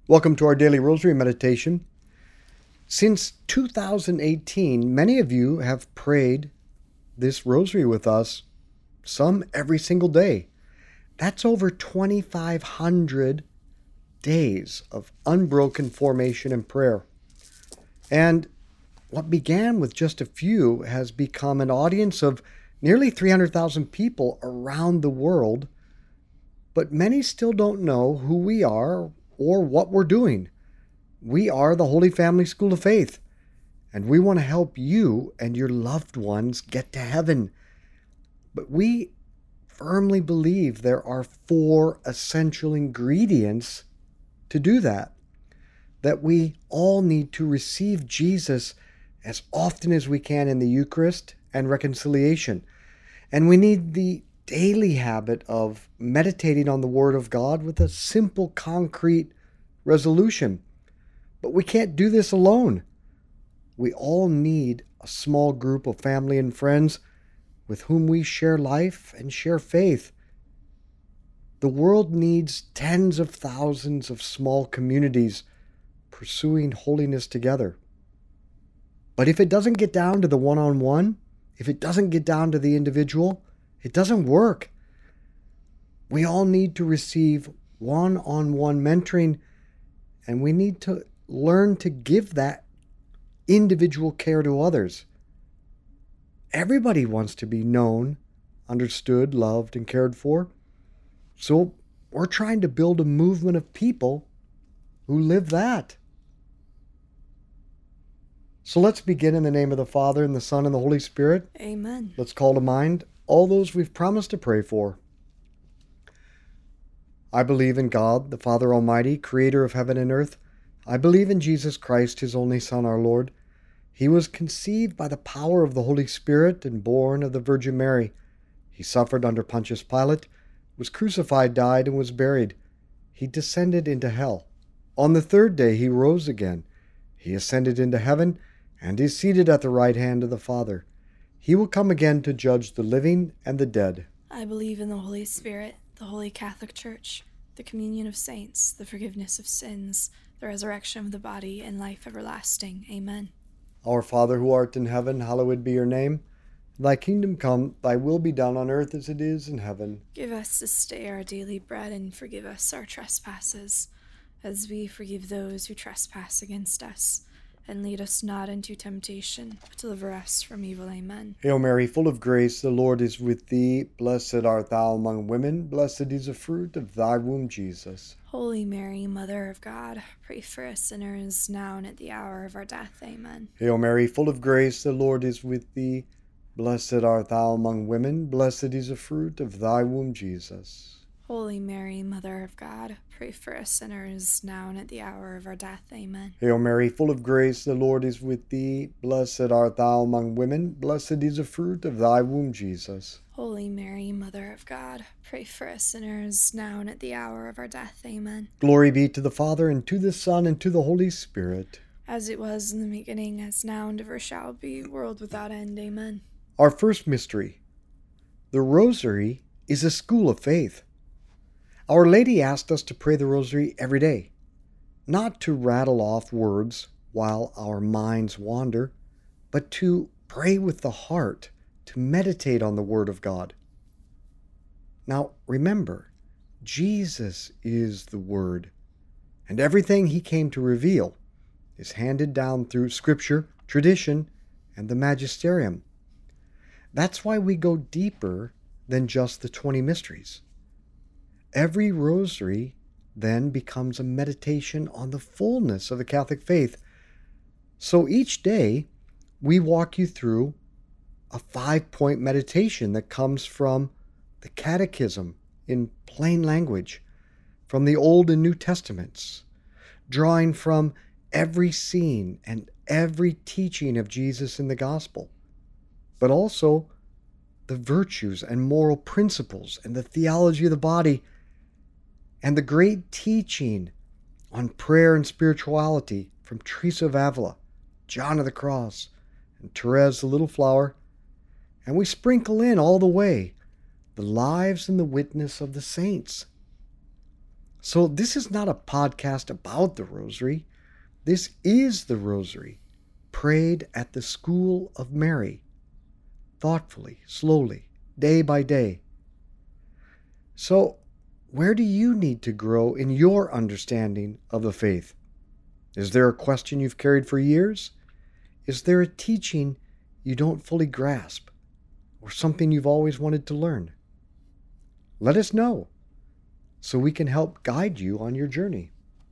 Welcome to our daily rosary meditation. Since 2018, many of you have prayed this rosary with us, some every single day. That's over 2,500 days of unbroken formation and prayer. And what began with just a few has become an audience of nearly 300,000 people around the world, but many still don't know who we are or what we're doing. We are the Holy Family School of Faith, and we want to help you and your loved ones get to heaven. But we firmly believe there are 4 essential ingredients to do that. That we all need to receive Jesus as often as we can in the Eucharist and reconciliation. And we need the daily habit of meditating on the Word of God with a simple, concrete resolution. But we can't do this alone. We all need a small group of family and friends with whom we share life and share faith. The world needs tens of thousands of small communities pursuing holiness together. But if it doesn't get down to the one-on-one, if it doesn't get down to the individual, it doesn't work. We all need to receive one-on-one mentoring, and we need to learn to give that individual care to others. Everybody wants to be known, understood, loved, and cared for. So we're trying to build a movement of people who live that. So let's begin in the name of the Father, and the Son, and the Holy Spirit. Amen. Let's call to mind all those we've promised to pray for. I believe in God, the Father Almighty, creator of heaven and earth. I believe in Jesus Christ, his only Son, our Lord. He was conceived by the power of the Holy Spirit and born of the Virgin Mary. He suffered under Pontius Pilate, was crucified, died, and was buried. He descended into hell. On the 3rd day he rose again. He ascended into heaven and is seated at the right hand of the Father. He will come again to judge the living and the dead. I believe in the Holy Spirit, the Holy Catholic Church, the communion of saints, the forgiveness of sins, the resurrection of the body, and life everlasting. Amen. Our Father who art in heaven, hallowed be your name. Thy kingdom come, thy will be done on earth as it is in heaven. Give us this day our daily bread, and forgive us our trespasses, as we forgive those who trespass against us. And lead us not into temptation, but deliver us from evil. Amen. Hail Mary, full of grace, the Lord is with thee. Blessed art thou among women. Blessed is the fruit of thy womb, Jesus. Holy Mary, Mother of God, pray for us sinners, now and at the hour of our death. Amen. Hail Mary, full of grace, the Lord is with thee. Blessed art thou among women. Blessed is the fruit of thy womb, Jesus. Holy Mary, Mother of God, pray for us sinners, now and at the hour of our death. Amen. Hail Mary, full of grace, the Lord is with thee. Blessed art thou among women. Blessed is the fruit of thy womb, Jesus. Holy Mary, Mother of God, pray for us sinners, now and at the hour of our death. Amen. Glory be to the Father, and to the Son, and to the Holy Spirit. As it was in the beginning, as now, and ever shall be, world without end. Amen. Our first mystery. The Rosary is a school of faith. Our Lady asked us to pray the Rosary every day, not to rattle off words while our minds wander, but to pray with the heart, to meditate on the Word of God. Now, remember, Jesus is the Word, and everything he came to reveal is handed down through Scripture, tradition, and the Magisterium. That's why we go deeper than just the 20 mysteries. Every rosary then becomes a meditation on the fullness of the Catholic faith. So each day, we walk you through a 5-point meditation that comes from the Catechism in plain language, from the Old and New Testaments, drawing from every scene and every teaching of Jesus in the Gospel, but also the virtues and moral principles and the theology of the body, and the great teaching on prayer and spirituality from Teresa of Avila, John of the Cross, and Therese the Little Flower, and we sprinkle in all the way the lives and the witness of the saints. So this is not a podcast about the Rosary. This is the Rosary, prayed at the School of Mary, thoughtfully, slowly, day by day. So, where do you need to grow in your understanding of the faith? Is there a question you've carried for years? Is there a teaching you don't fully grasp, or something you've always wanted to learn? Let us know, so we can help guide you on your journey.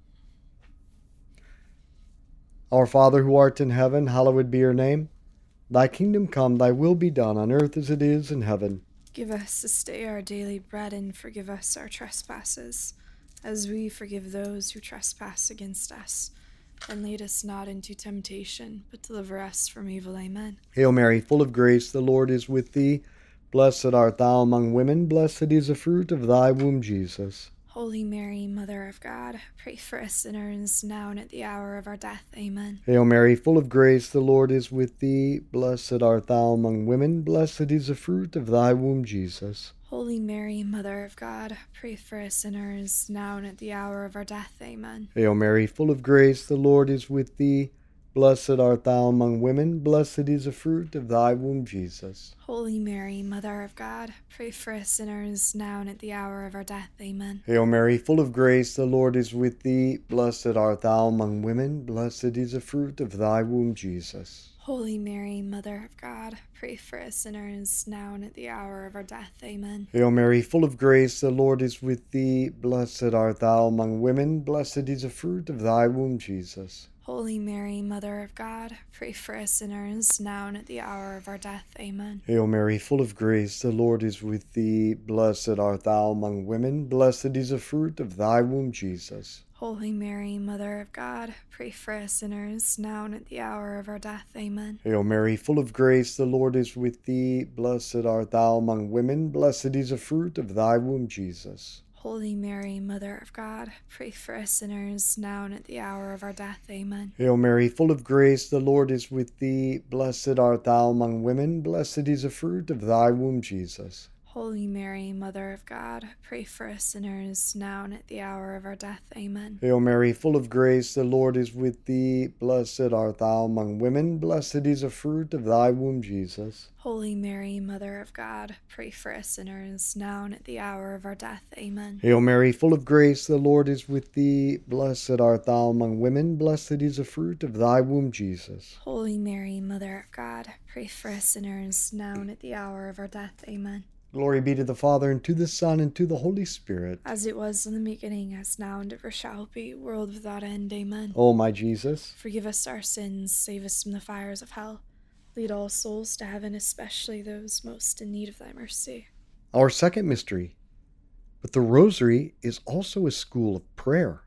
Our Father who art in heaven, hallowed be your name. Thy kingdom come, thy will be done on earth as it is in heaven. Give us this day our daily bread, and forgive us our trespasses, as we forgive those who trespass against us. And lead us not into temptation, but deliver us from evil. Amen. Hail Mary, full of grace, the Lord is with thee. Blessed art thou among women, blessed is the fruit of thy womb, Jesus. Holy Mary, Mother of God, pray for us sinners, now and at the hour of our death. Amen. Hail Mary, full of grace, the Lord is with thee. Blessed art thou among women, blessed is the fruit of thy womb, Jesus. Holy Mary, Mother of God, pray for us sinners, now and at the hour of our death. Amen. Hail Mary, full of grace, the Lord is with thee. Blessed art thou among women, blessed is the fruit of thy womb, Jesus. Holy Mary, Mother of God, pray for us sinners, now and at the hour of our death. Amen. Hail Mary, full of grace, the Lord is with thee. Blessed art thou among women, blessed is the fruit of thy womb, Jesus. Holy Mary, Mother of God, pray for us sinners, now and at the hour of our death. Amen. Hail Mary, full of grace, the Lord is with thee. Blessed art thou among women, blessed is the fruit of thy womb, Jesus. Holy Mary, Mother of God, pray for us sinners, now and at the hour of our death. Amen. Hail Mary, full of grace, the Lord is with thee. Blessed art thou among women, blessed is the fruit of thy womb, Jesus. Holy Mary, Mother of God, pray for us sinners, now and at the hour of our death. Amen. Hail Mary, full of grace, the Lord is with thee. Blessed art thou among women, blessed is the fruit of thy womb, Jesus. Holy Mary, Mother of God, pray for us sinners, now and at the hour of our death. Amen. Hail Mary, full of grace, the Lord is with thee. Blessed art thou among women, blessed is the fruit of thy womb, Jesus. Holy Mary, Mother of God, pray for us sinners, now and at the hour of our death. Amen. Hail Mary, full of grace, the Lord is with thee. Blessed art thou among women, blessed is the fruit of thy womb, Jesus. Holy Mary, Mother of God, pray for us sinners, now and at the hour of our death. Amen. Hail Mary, full of grace, the Lord is with thee. Blessed art thou among women, blessed is the fruit of thy womb, Jesus. Holy Mary, Mother of God, pray for us sinners, now and at the hour of our death. Amen. Glory be to the Father, and to the Son, and to the Holy Spirit. As it was in the beginning, as now, and ever shall be, world without end. Amen. O my Jesus, forgive us our sins, save us from the fires of hell. Lead all souls to heaven, especially those most in need of thy mercy. Our second mystery. But the Rosary is also a school of prayer.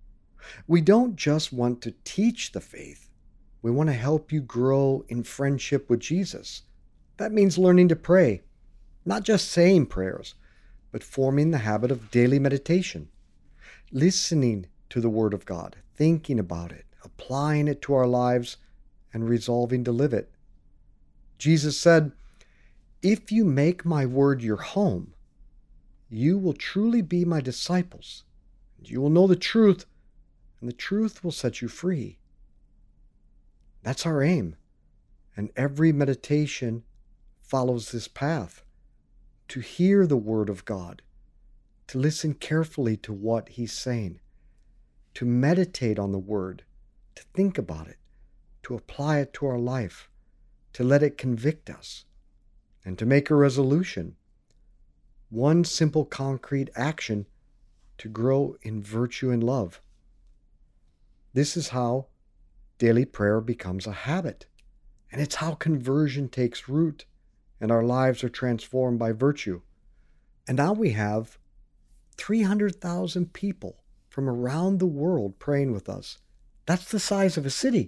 We don't just want to teach the faith. We want to help you grow in friendship with Jesus. That means learning to pray. Not just saying prayers, but forming the habit of daily meditation, listening to the Word of God, thinking about it, applying it to our lives, and resolving to live it. Jesus said, "If you make my word your home, you will truly be my disciples, and you will know the truth, and the truth will set you free." That's our aim, and every meditation follows this path. To hear the Word of God, to listen carefully to what He's saying, to meditate on the Word, to think about it, to apply it to our life, to let it convict us, and to make a resolution. One simple concrete action to grow in virtue and love. This is how daily prayer becomes a habit, and it's how conversion takes root and our lives are transformed by virtue. And now we have 300,000 people from around the world praying with us. That's the size of a city.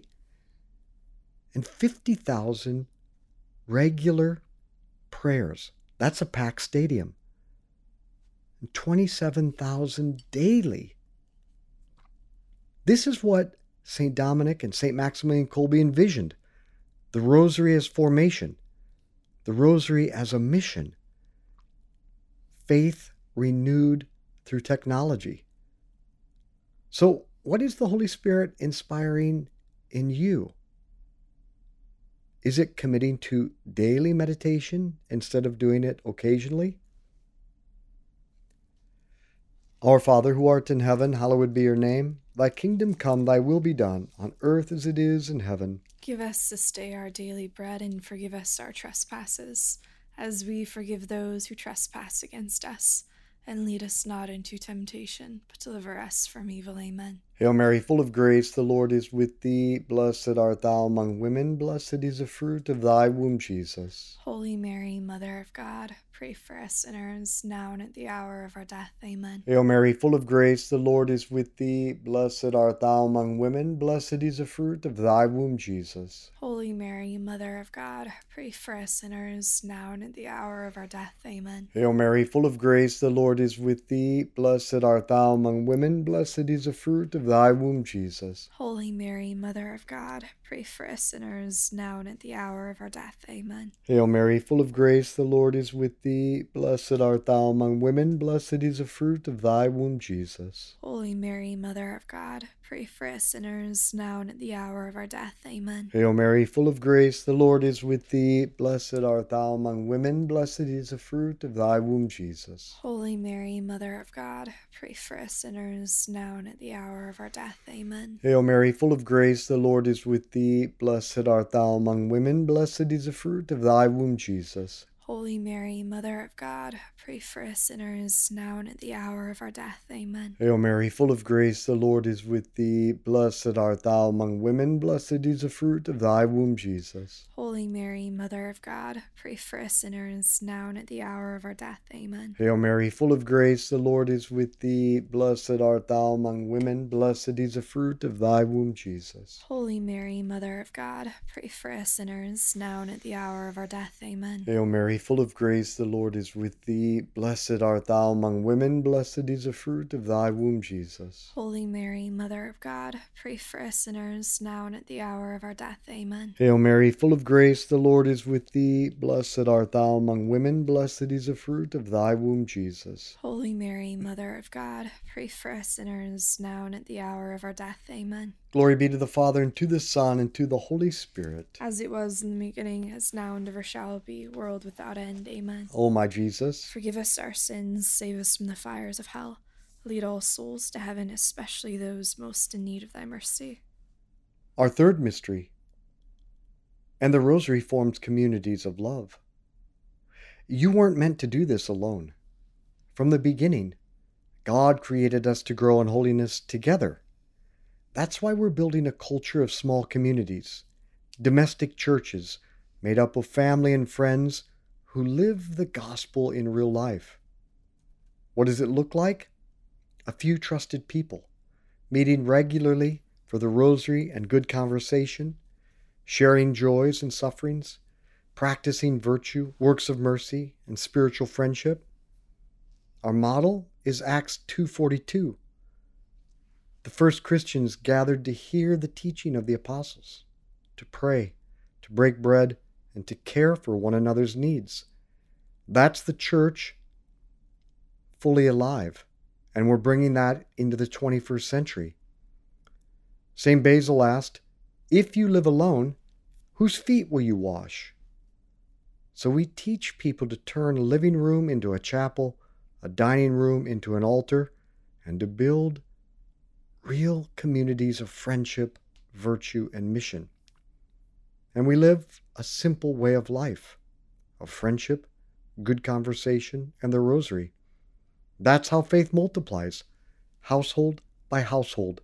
And 50,000 regular prayers. That's a packed stadium. And 27,000 daily. This is what St. Dominic and St. Maximilian Kolbe envisioned. The Rosary as formation. The Rosary as a mission. Faith renewed through technology. So, what is the Holy Spirit inspiring in you? Is it committing to daily meditation instead of doing it occasionally? Our Father who art in heaven, hallowed be your name. Thy kingdom come, thy will be done, on earth as it is in heaven. Give us this day our daily bread, and forgive us our trespasses, as we forgive those who trespass against us. And lead us not into temptation, but deliver us from evil. Amen. Hail Mary, full of grace, the Lord is with thee. Blessed art thou among women, blessed is the fruit of thy womb, Jesus. Holy Mary, Mother of God, pray for us sinners, now and at the hour of our death. Amen. Hail Mary, full of grace, the Lord is with thee. Blessed art thou among women, blessed is the fruit of thy womb, Jesus. Holy Mary, Mother of God, pray for us sinners, now and at the hour of our death. Amen. Hail Mary, full of grace, the Lord is with thee. Blessed art thou among women, blessed is the fruit of thy womb, Jesus. Holy Mary, Mother of God, pray for us sinners, now and at the hour of our death. Amen. Hail Mary, full of grace, the Lord is with thee. Blessed art thou among women, blessed is the fruit of thy womb, Jesus. Holy Mary, Mother of God, pray for us sinners, now and at the hour of our death. Amen. Hail Mary, full of grace, the Lord is with thee. Blessed art thou among women, blessed is the fruit of thy womb, Jesus. Holy Mary, Mother of God, pray for us sinners, now and at the hour of our death. Amen. Hail Mary, full of grace, the Lord is with thee. Blessed art thou among women, blessed is the fruit of thy womb, Jesus. Holy Mary, Mother of God, pray for us sinners, now and at the hour of our death. Amen. Hail Mary, full of grace, the Lord is with thee. Blessed art thou among women, blessed is the fruit of thy womb, Jesus. Holy Mary, Mother of God, pray for us sinners, now and at the hour of our death. Amen. Hail Mary, full of grace, the Lord is with thee. Blessed art thou among women, blessed is the fruit of thy womb, Jesus. Holy Mary, Mother of God, pray for us sinners, now and at the hour of our death. Amen. Hail Mary, full of grace, the Lord is with thee. Blessed art thou among women, blessed is the fruit of thy womb, Jesus. Holy Mary, Mother of God, pray for us sinners, now and at the hour of our death. Amen. Hail Mary, full of grace, the Lord is with thee. Blessed art thou among women, blessed is the fruit of thy womb, Jesus. Holy Mary, Mother of God, pray for us sinners, now and at the hour of our death. Amen. Glory be to the Father, and to the Son, and to the Holy Spirit. As it was in the beginning, as now, and ever shall be, world without end. Amen. O my Jesus, Forgive us our sins, save us from the fires of hell. Lead all souls to heaven, especially those most in need of thy mercy. our third mystery. And the Rosary forms communities of love. You weren't meant to do this alone. From the beginning, God created us to grow in holiness together. That's why we're building a culture of small communities, domestic churches made up of family and friends who live the gospel in real life. What does it look like? A few trusted people, meeting regularly for the Rosary and good conversation, sharing joys and sufferings, practicing virtue, works of mercy, and spiritual friendship. Our model is Acts 2:42. The first Christians gathered to hear the teaching of the apostles, to pray, to break bread, and to care for one another's needs. That's the church fully alive, and we're bringing that into the 21st century. St. Basil asked, "If you live alone, whose feet will you wash?" So we teach people to turn a living room into a chapel, a dining room into an altar, and to build real communities of friendship, virtue, and mission. And we live a simple way of life, of friendship, good conversation, and the Rosary. That's how faith multiplies, household by household.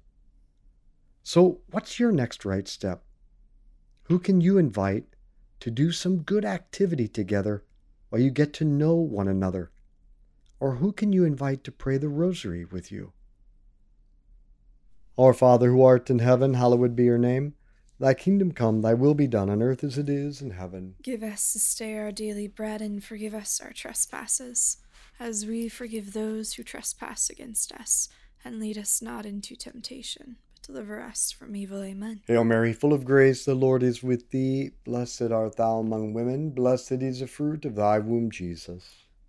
So what's your next right step? Who can you invite to do some good activity together while you get to know one another? Or who can you invite to pray the Rosary with you? Our Father who art in heaven, hallowed be your name. Thy kingdom come, thy will be done on earth as it is in heaven. Give us this day our daily bread, and forgive us our trespasses, as we forgive those who trespass against us. And lead us not into temptation, but deliver us from evil. Amen. Hail Mary, full of grace, the Lord is with thee. Blessed art thou among women, blessed is the fruit of thy womb, Jesus.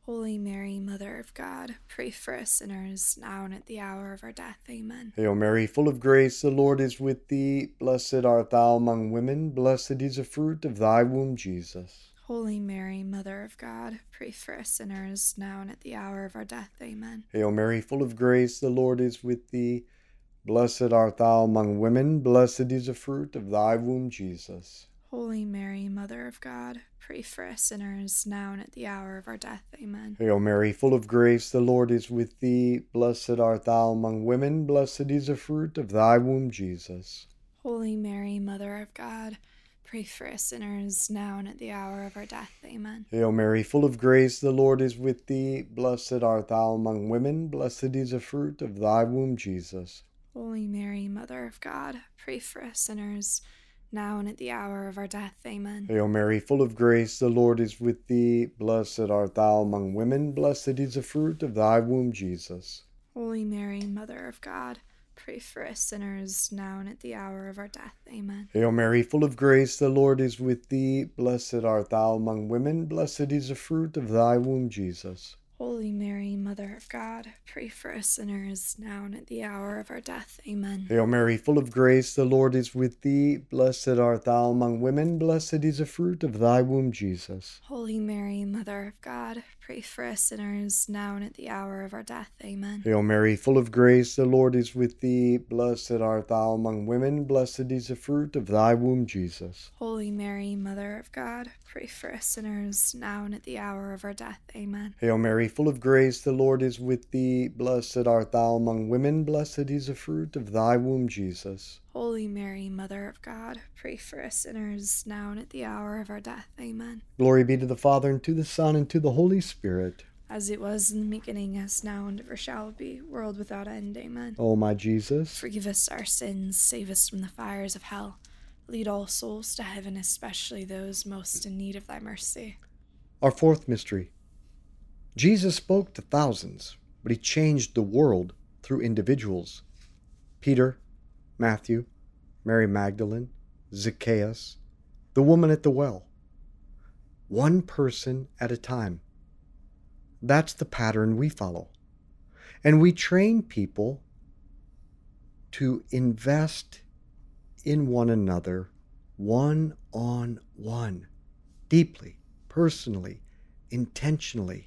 Holy Mary, Mother of God, pray for us sinners, now and at the hour of our death. Amen. Hail Mary, full of grace, the Lord is with thee. Blessed art thou among women, blessed is the fruit of thy womb, Jesus. Holy Mary, Mother of God, pray for us sinners, now and at the hour of our death. Amen. Hail Mary, full of grace, the Lord is with thee. Blessed art thou among women, blessed is the fruit of thy womb, Jesus. Holy Mary, Mother of God, pray for us sinners, now and at the hour of our death. Amen. Hail Mary, full of grace, the Lord is with thee. Blessed art thou among women, blessed is the fruit of thy womb, Jesus. Holy Mary, Mother of God, pray for us sinners, now and at the hour of our death. Amen. Hail Mary, full of grace, the Lord is with thee. Blessed art thou among women, blessed is the fruit of thy womb, Jesus. Holy Mary, Mother of God, pray for us sinners, now and at the hour of our death. Amen. Hail Mary, full of grace, the Lord is with thee. Blessed art thou among women, blessed is the fruit of thy womb, Jesus. Holy Mary, Mother of God, pray for us sinners, now and at the hour of our death. Amen. Hail Mary, full of grace, the Lord is with thee. Blessed art thou among women, blessed is the fruit of thy womb, Jesus. Holy Mary, Mother of God, pray for us sinners, now and at the hour of our death. Amen. Hail Mary, full of grace, the Lord is with thee. Blessed art thou among women, blessed is the fruit of thy womb, Jesus. Holy Mary, Mother of God, pray for us sinners, now and at the hour of our death. Amen. Hail Mary, full of grace, the Lord is with thee. Blessed art thou among women, blessed is the fruit of thy womb, Jesus. Holy Mary, Mother of God, pray for us sinners, now and at the hour of our death. Amen. Hail Mary, full of grace, the Lord is with thee. Blessed art thou among women, blessed is the fruit of thy womb, Jesus. Holy Mary, Mother of God, pray for us sinners, now and at the hour of our death. Amen. Glory be to the Father, and to the Son, and to the Holy Spirit. As it was in the beginning, as now, and ever shall be, world without end. Amen. O my Jesus, Forgive us our sins, save us from the fires of hell. Lead all souls to heaven, especially those most in need of thy mercy. our fourth mystery. Jesus spoke to thousands, but he changed the world through individuals. Peter, Matthew, Mary Magdalene, Zacchaeus, the woman at the well. One person at a time. That's the pattern we follow. And we train people to invest in one another, one-on-one, deeply, personally, intentionally.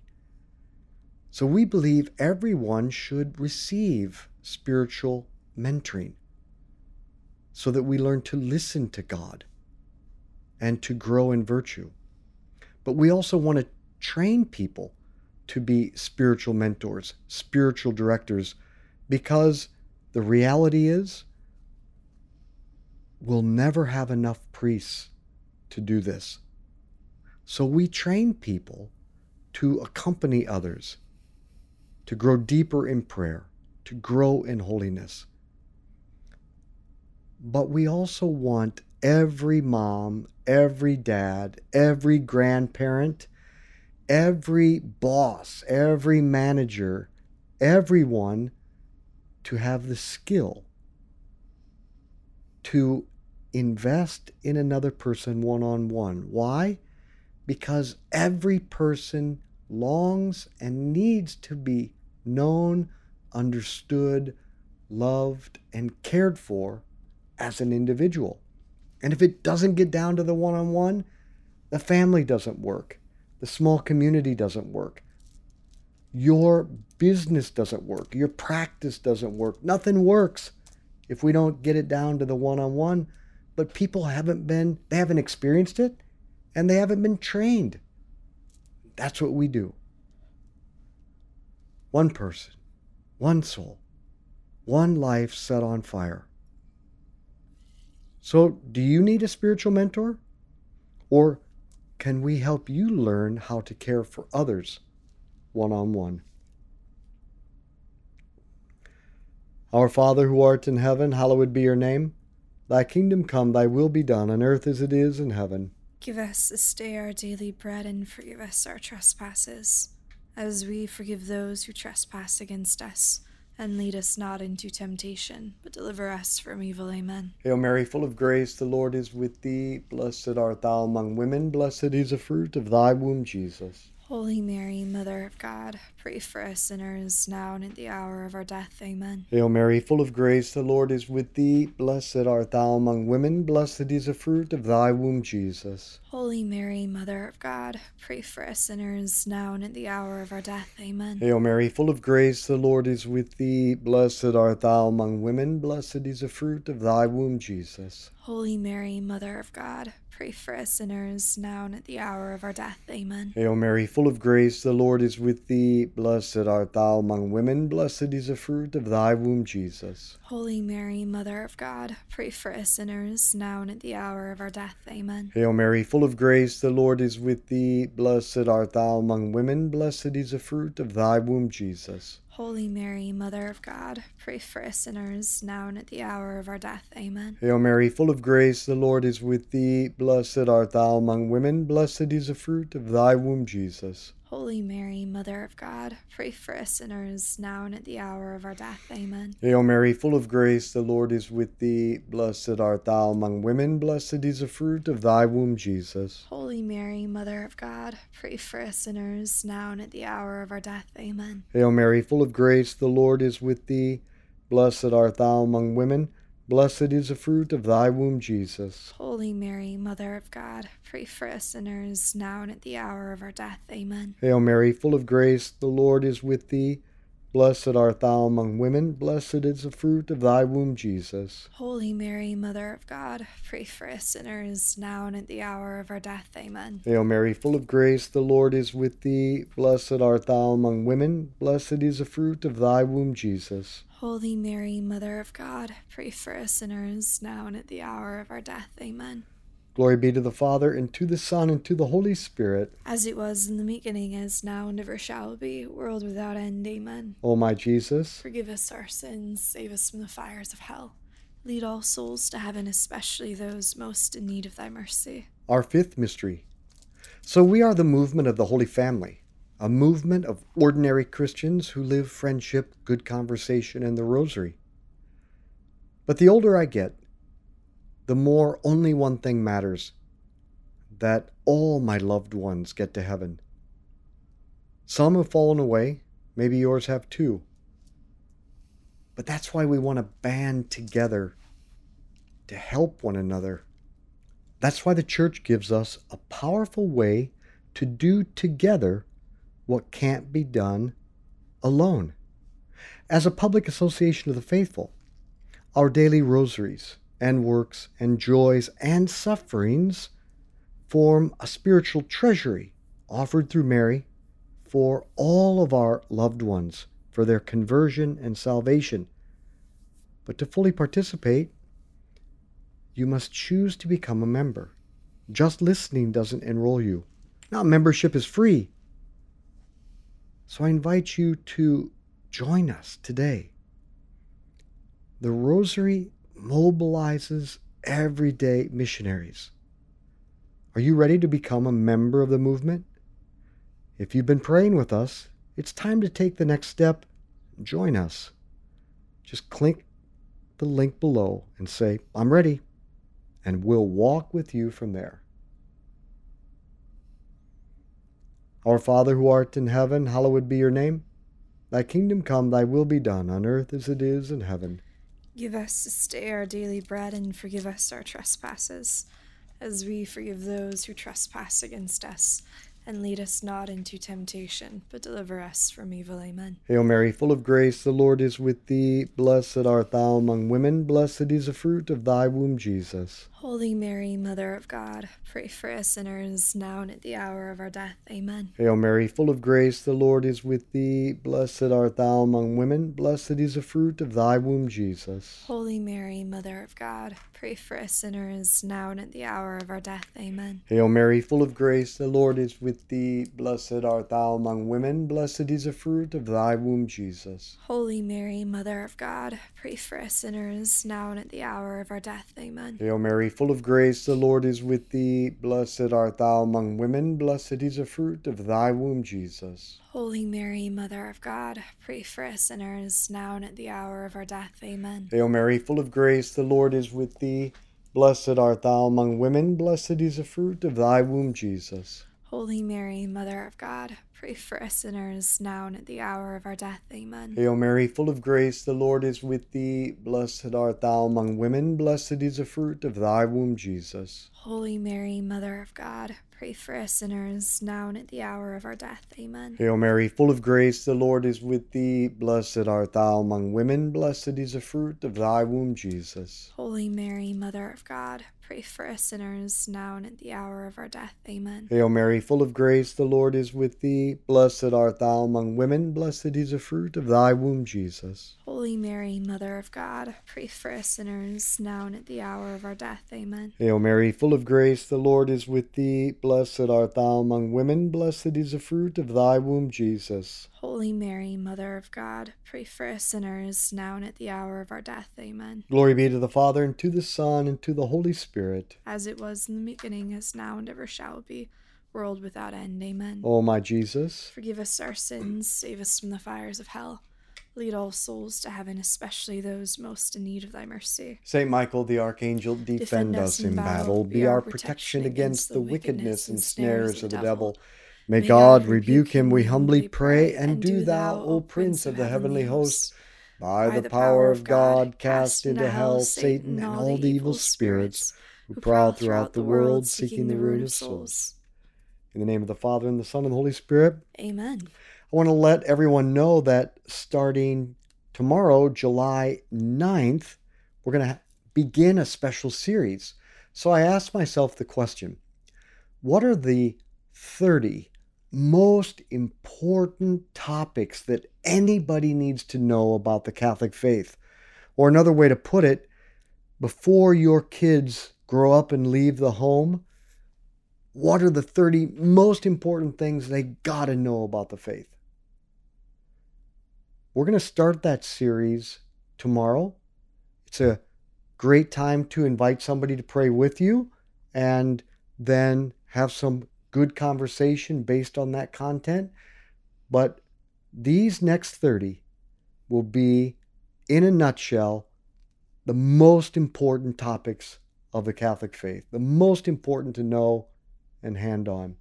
So we believe everyone should receive spiritual mentoring so that we learn to listen to God and to grow in virtue. But we also want to train people to be spiritual mentors, spiritual directors, because the reality is we'll never have enough priests to do this. So we train people to accompany others, to grow deeper in prayer, to grow in holiness. But we also want every mom, every dad, every grandparent, every boss, every manager, everyone to have the skill to invest in another person one-on-one. Why? Because every person longs and needs to be known, understood, loved, and cared for as an individual. And if it doesn't get down to the one-on-one, the family doesn't work. The small community doesn't work. Your business doesn't work. Your practice doesn't work. Nothing works if we don't get it down to the one-on-one. But people they haven't experienced it, and they haven't been trained. That's what we do. One person, one soul, one life set on fire. So, do you need a spiritual mentor? Or can we help you learn how to care for others one-on-one? Our Father who art in heaven, hallowed be your name. Thy kingdom come, thy will be done on earth as it is in heaven. Give us this day our daily bread, and forgive us our trespasses, as we forgive those who trespass against us. And lead us not into temptation, but deliver us from evil. Amen. Hail Mary, full of grace, the Lord is with thee. Blessed art thou among women, blessed is the fruit of thy womb, Jesus. Holy Mary, Mother of God, pray for us sinners, now and at the hour of our death. Amen. Hail Mary, full of grace, the Lord is with thee. Blessed art thou among women, blessed is the fruit of thy womb, Jesus. Holy Mary, Mother of God, pray for us sinners, now and at the hour of our death. Amen. Hail Mary, full of grace, the Lord is with thee. Blessed art thou among women, blessed is the fruit of thy womb, Jesus. Holy Mary, Mother of God, pray for us sinners, now and at the hour of our death. Amen. Hail Mary, full of grace, the Lord is with thee. Blessed art thou among women, blessed is the fruit of thy womb, Jesus. Holy Mary, Mother of God, pray for us sinners, now and at the hour of our death. Amen. Hail Mary, full of grace, the Lord is with thee. Blessed art thou among women, blessed is the fruit of thy womb, Jesus. Holy Mary, Mother of God, pray for us sinners, now and at the hour of our death. Amen. Hail Mary, full of grace, the Lord is with thee. Blessed art thou among women, blessed is the fruit of thy womb, Jesus. Holy Mary, Mother of God, pray for us sinners, now and at the hour of our death. Amen. Hail Mary, full of grace, the Lord is with thee. Blessed art thou among women, blessed is the fruit of thy womb, Jesus. Holy Mary, Mother of God, pray for us sinners, now and at the hour of our death. Amen. Hail Mary, full of grace, the Lord is with thee. Blessed art thou among women, blessed is the fruit of thy womb, Jesus. Holy Mary, Mother of God, pray for us sinners, now and at the hour of our death. Amen. Hail Mary, full of grace, the Lord is with thee. Blessed art thou among women, blessed is the fruit of thy womb, Jesus. Holy Mary, Mother of God, pray for us sinners, now and at the hour of our death. Amen. Hail Mary, full of grace, the Lord is with thee. Blessed art thou among women, blessed is the fruit of thy womb, Jesus. Holy Mary, Mother of God, pray for us sinners, now and at the hour of our death. Amen. Glory be to the Father, and to the Son, and to the Holy Spirit. As it was in the beginning, is now, and ever shall be, world without end. Amen. O my Jesus, Forgive us our sins, save us from the fires of hell. Lead all souls to heaven, especially those most in need of thy mercy. our fifth mystery. So we are the movement of the Holy Family, a movement of ordinary Christians who live friendship, good conversation, and the rosary. But the older I get, the more only one thing matters, that all my loved ones get to heaven. Some have fallen away, maybe yours have too. But that's why we want to band together to help one another. That's why the Church gives us a powerful way to do together what can't be done alone. As a public association of the faithful, our daily rosaries and works and joys and sufferings form a spiritual treasury offered through Mary for all of our loved ones, for their conversion and salvation. But to fully participate, you must choose to become a member. Just listening doesn't enroll you. Now, membership is free. So I invite you to join us today. The Rosary mobilizes everyday missionaries. Are you ready to become a member of the movement? If you've been praying with us, it's time to take the next step. Join us. Just click the link below and say, I'm ready, and we'll walk with you from there. Our Father who art in heaven, hallowed be your name. Thy kingdom come, thy will be done, on earth as it is in heaven. Give us this day our daily bread, and forgive us our trespasses, as we forgive those who trespass against us. And lead us not into temptation, but deliver us from evil. Amen. Hail Mary, full of grace, the Lord is with thee. Blessed art thou among women, blessed is the fruit of thy womb, Jesus. Holy Mary, Mother of God, pray for us sinners, now and at the hour of our death. Amen. Hail Mary, full of grace, the Lord is with thee. Blessed art thou among women, blessed is the fruit of thy womb, Jesus. Holy Mary, Mother of God, pray for us sinners, now and at the hour of our death. Amen. Hail Mary, full of grace, the Lord is with thee. Blessed art thou among women, blessed is the fruit of thy womb, Jesus. Holy Mary, Mother of God, pray for us sinners, now and at the hour of our death. Amen. Hail Mary, full of grace, the Lord is with thee. Blessed art thou among women, blessed is the fruit of thy womb, Jesus. Holy Mary, Mother of God, pray for us sinners, now and at the hour of our death. Amen. Hail Mary, full of grace, the Lord is with thee. Blessed art thou among women, blessed is the fruit of thy womb, Jesus. Holy Mary, Mother of God, pray for us sinners, now and at the hour of our death. Amen. Hail Mary, full of grace, the Lord is with thee. Blessed art thou among women, blessed is the fruit of thy womb, Jesus. Holy Mary, Mother of God, pray for us sinners, now and at the hour of our death. Amen. Hail Mary, full of grace, the Lord is with thee. Blessed art thou among women, blessed is the fruit of thy womb, Jesus. Holy Mary, Mother of God, pray for us sinners, now and at the hour of our death. Amen. Hail Mary, full of grace, the Lord is with thee. Blessed art thou among women, blessed is the fruit of thy womb, Jesus. Holy Mary, Mother of God, pray for us sinners, now and at the hour of our death. Amen. Hail Mary, full of grace, the Lord is with thee. Blessed art thou among women, blessed is the fruit of thy womb, Jesus. Holy Mary, Mother of God, pray for us sinners, now and at the hour of our death. Amen. Glory be to the Father, and to the Son, and to the Holy Spirit. As it was in the beginning, is now, and ever shall be, world without end. Amen. O my Jesus, forgive us our sins, save us from the fires of hell. Lead all souls to heaven, especially those most in need of thy mercy. Saint Michael the Archangel, defend us in battle. Be our protection against the wickedness and snares of the devil. May God rebuke him, we humbly pray, and do thou, O Prince of the heavenly host, by the power of God, cast into hell Satan and all the evil spirits who prowl throughout the world, seeking the ruin of souls. In the name of the Father, and the Son, and the Holy Spirit. Amen. I want to let everyone know that starting tomorrow, July 9th, we're going to begin a special series. So I asked myself the question, what are the 30 most important topics that anybody needs to know about the Catholic faith? Or another way to put it, before your kids grow up and leave the home, what are the 30 most important things they got to know about the faith? We're going to start that series tomorrow. It's a great time to invite somebody to pray with you and then have some good conversation based on that content. But these next 30 will be, in a nutshell, the most important topics of the Catholic faith, the most important to know and hand on.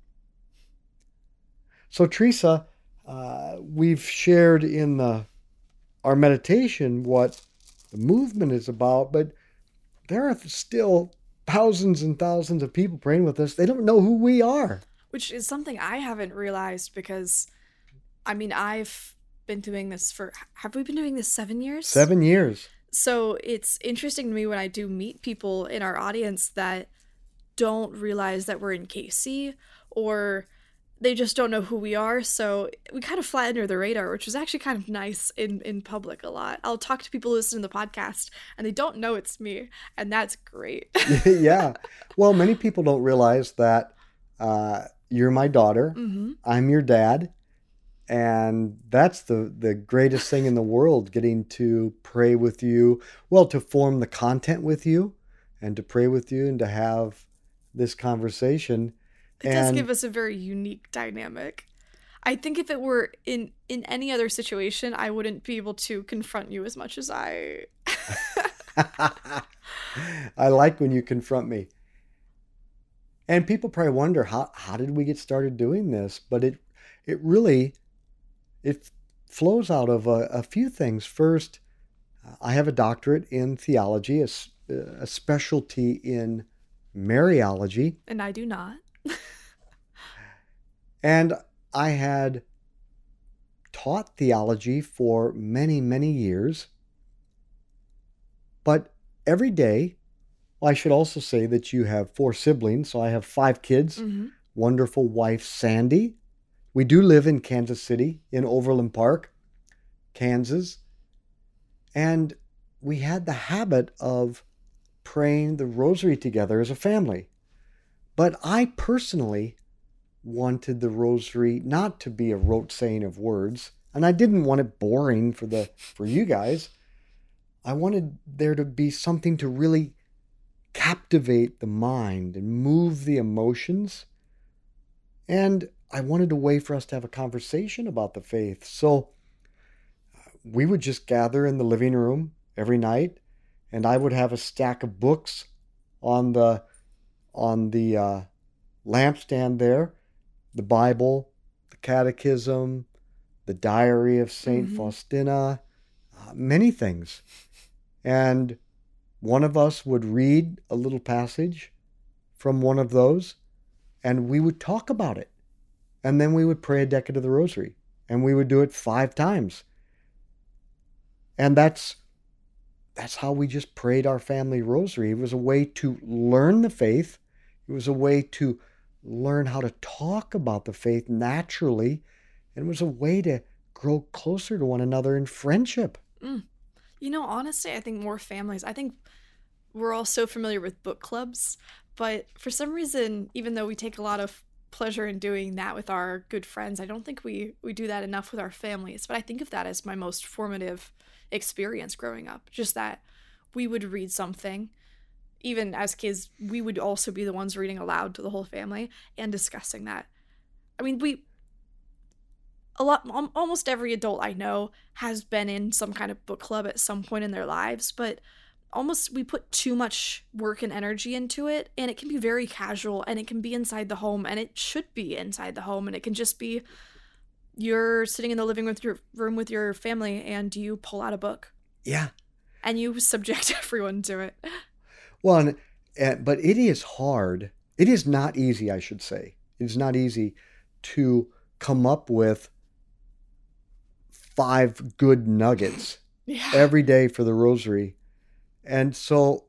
So, Teresa, we've shared in our meditation what the movement is about, but there are still thousands and thousands of people praying with us. They don't know who we are. Which is something I haven't realized because, I've been doing this have we been doing this 7 years? 7 years. So it's interesting to me when I do meet people in our audience that don't realize that we're in KC, or they just don't know who we are. So we kind of fly under the radar, which is actually kind of nice in public a lot. I'll talk to people listening to the podcast and they don't know it's me, and that's great. Yeah. Well, many people don't realize that you're my daughter. Mm-hmm. I'm your dad. And that's the greatest thing in the world, getting to pray with you, well, to form the content with you and to pray with you and to have this conversation. It does give us a very unique dynamic. I think if it were in any other situation, I wouldn't be able to confront you as much as I... I like when you confront me. And people probably wonder, how did we get started doing this? But it really flows out of a few things. First, I have a doctorate in theology, a specialty in Mariology. And I do not. And I had taught theology for many, many years. But every day, well, I should also say that you have 4 siblings. So I have 5 kids, mm-hmm. Wonderful wife, Sandy. We do live in Kansas City, in Overland Park, Kansas. And we had the habit of praying the rosary together as a family. But I personally wanted the rosary not to be a rote saying of words, and I didn't want it boring for you guys. I wanted there to be something to really captivate the mind and move the emotions. And I wanted a way for us to have a conversation about the faith. So we would just gather in the living room every night, and I would have a stack of books on the lampstand there, the Bible, the Catechism, the Diary of Saint Faustina, many things. And one of us would read a little passage from one of those, and we would talk about it. And then we would pray a decade of the Rosary, and we would do it 5 times. And that's how we just prayed our family rosary. It was a way to learn the faith. It was a way to learn how to talk about the faith naturally. And it was a way to grow closer to one another in friendship. Honestly, I think more families, I think we're all so familiar with book clubs, but for some reason, even though we take a lot of pleasure in doing that with our good friends, I don't think we do that enough with our families. But I think of that as my most formative experience growing up. Just that we would read something. Even as kids, we would also be the ones reading aloud to the whole family and discussing that. I mean, almost every adult I know has been in some kind of book club at some point in their lives, but we put too much work and energy into it, and it can be very casual, and it can be inside the home, and it should be inside the home, and it can just be you're sitting in the living room with your family, and you pull out a book. Yeah. And you subject everyone to it. Well, but it is hard. It is not easy, I should say. It is not easy to come up with 5 good nuggets every day for the Rosary. And so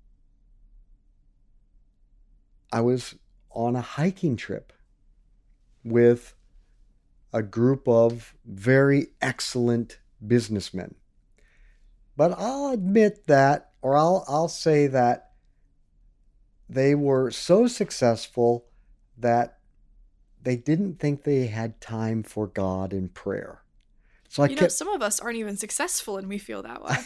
I was on a hiking trip with a group of very excellent businessmen. But I'll admit that, or I'll say that they were so successful that they didn't think they had time for God in prayer. So some of us aren't even successful and we feel that way.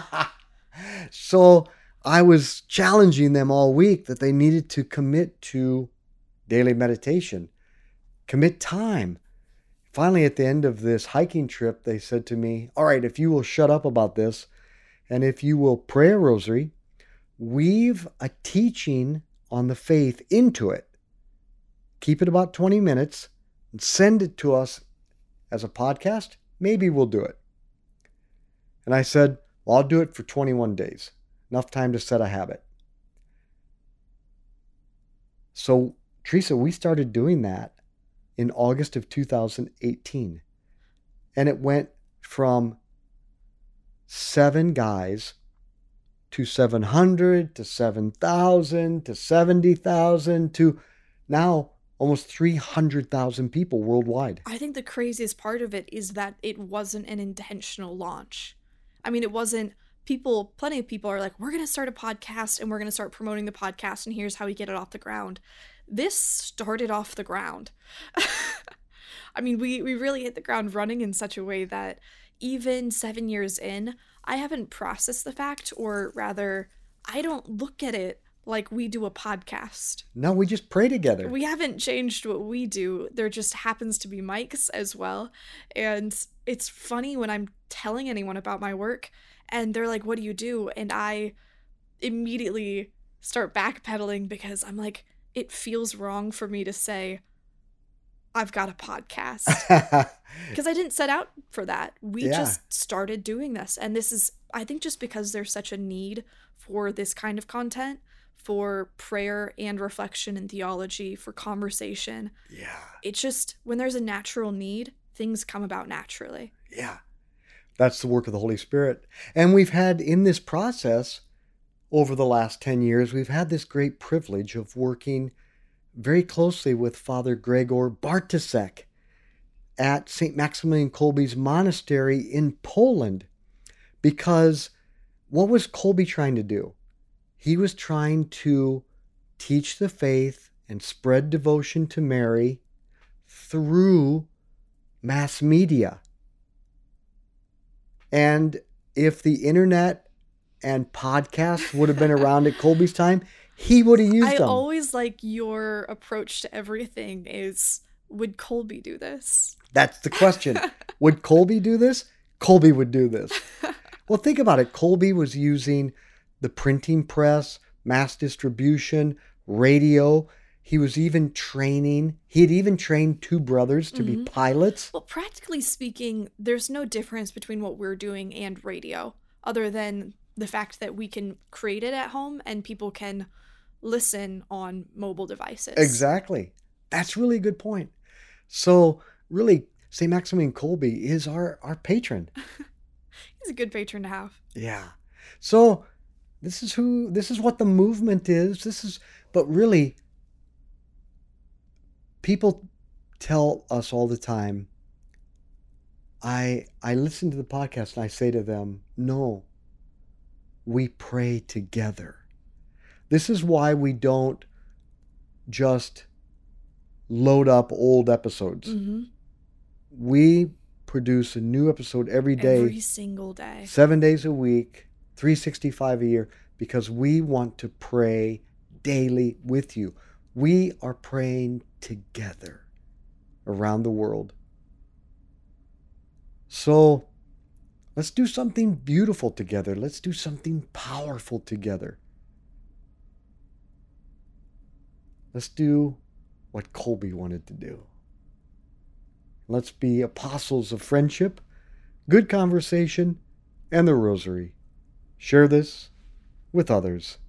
So I was challenging them all week that they needed to commit to daily meditation, commit time. Finally, at the end of this hiking trip, they said to me, all right, if you will shut up about this, and if you will pray a rosary, weave a teaching on the faith into it. Keep it about 20 minutes and send it to us as a podcast. Maybe we'll do it. And I said, well, I'll do it for 21 days. Enough time to set a habit. So, Teresa, we started doing that in August of 2018. And it went from 7 guys to 700 to 7,000 to 70,000 to now almost 300,000 people worldwide. I think the craziest part of it is that it wasn't an intentional launch. I mean, it wasn't plenty of people are like, we're going to start a podcast and we're going to start promoting the podcast and here's how we get it off the ground. This started off the ground. I mean, we really hit the ground running in such a way that even 7 years in, I haven't processed the fact, or rather, I don't look at it like we do a podcast. No, we just pray together. We haven't changed what we do. There just happens to be mics as well. And it's funny when I'm telling anyone about my work and they're like, what do you do? And I immediately start backpedaling because I'm like, it feels wrong for me to say, I've got a podcast. Because I didn't set out for that. We just started doing this. And this is, I think, just because there's such a need for this kind of content, for prayer and reflection and theology, for conversation. Yeah. It's just, when there's a natural need, things come about naturally. Yeah. That's the work of the Holy Spirit. And we've had in this process, over the last 10 years, we've had this great privilege of working very closely with Father Gregor Bartosek at St. Maximilian Kolbe's monastery in Poland. Because what was Kolbe trying to do? He was trying to teach the faith and spread devotion to Mary through mass media. And if the internet and podcasts would have been around at Kolbe's time, he would have used them. I always like your approach to everything is, would Kolbe do this? That's the question. Would Kolbe do this? Kolbe would do this. Well, think about it. Kolbe was using the printing press, mass distribution, radio. He was even training. He had even trained two brothers to be pilots. Well, practically speaking, there's no difference between what we're doing and radio, other than the fact that we can create it at home and people can listen on mobile devices. Exactly. That's really a good point. So really, St. Maximilian Kolbe is our patron. He's a good patron to have. Yeah. So this is what the movement is. But really, people tell us all the time, I listen to the podcast and I say to them, no, we pray together. This is why we don't just load up old episodes. We produce a new episode every day. Every single day. 7 days a week, 365 a year, because we want to pray daily with you. We are praying together around the world. So let's do something beautiful together. Let's do something powerful together. Let's do what Kolbe wanted to do. Let's be apostles of friendship, good conversation, and the rosary. Share this with others.